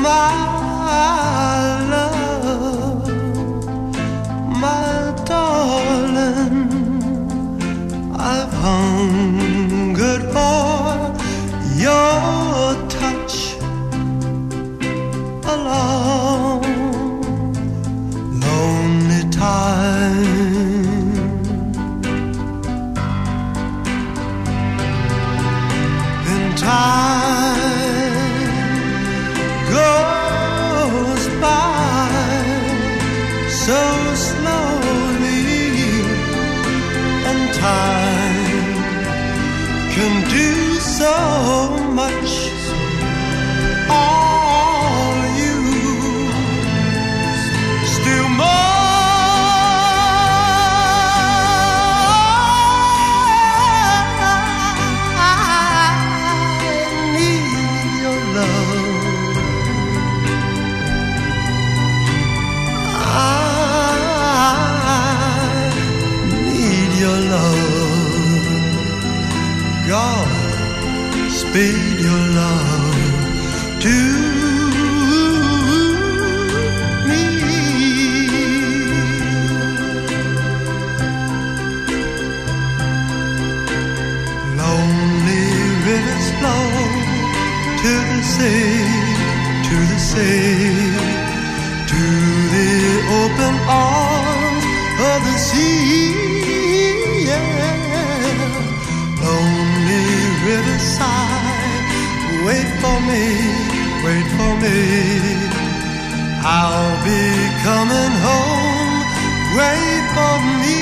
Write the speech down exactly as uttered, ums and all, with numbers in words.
my love, my darling, I've hungered for your touch a long, lonely time. In time goes by so slowly, and time can do so much. All you still more. I need your love. I need your love. God, speed your love to me. Lonely rivers flow to the sea, to the sea, to the open arms of the sea. Yeah. Lonely riverside, wait for me, wait for me. I'll be coming home, wait for me.